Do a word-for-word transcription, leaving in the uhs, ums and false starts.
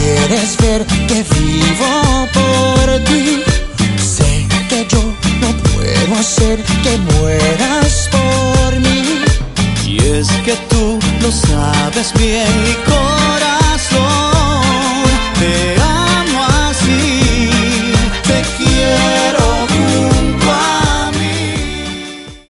quieres ver que vivo por ti. Sé que yo no puedo hacer que mueras por mí. Y es que tú lo sabes bien, mi corazón.